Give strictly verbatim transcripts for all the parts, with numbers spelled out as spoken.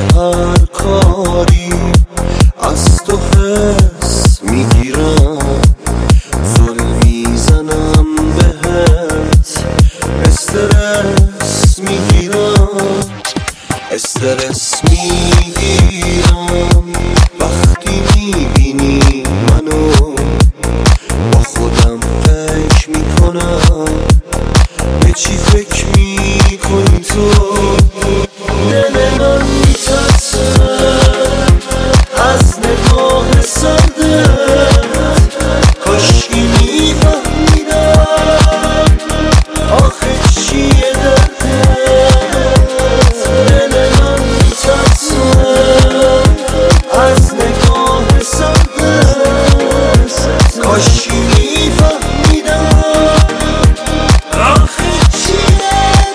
هر کاری از تو حس میگیرم، ظلم میزنم بهت، استرس میگیرم استرس میگیرم وقتی میبینی منو با خودم فکر میکنم به چی فکر میکنی تو. دل من میترسه از نگاه سردت، کاشکی میفهمیدم آخه چیه دردت. دل من میترسه از نگاه سردت، کاشکی میفهمیدم آخه چیه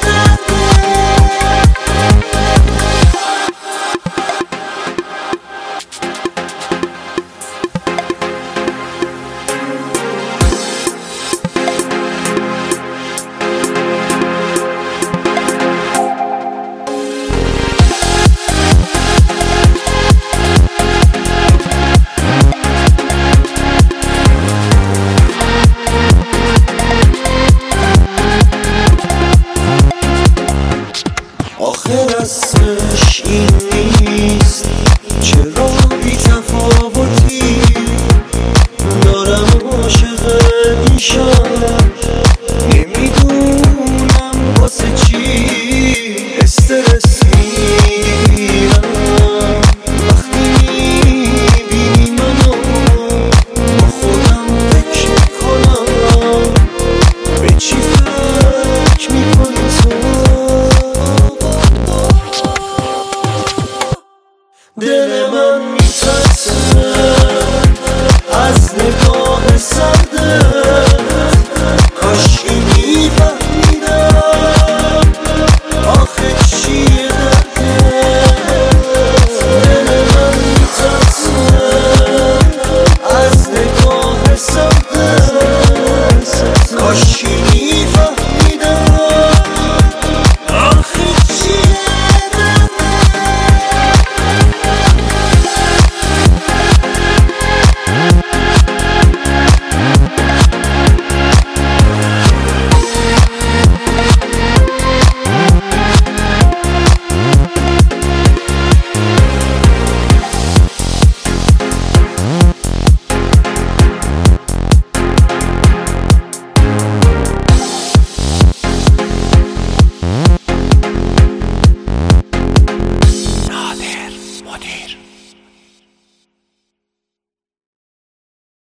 آخر اسمش این نیست چرا بی تفاوتی دارم عاشق میشم، نمیدونم واسه چی استرس میگیرم وقتی میبینی منو با خودم فکر میکنم به چی فکر میکنی تو. دل من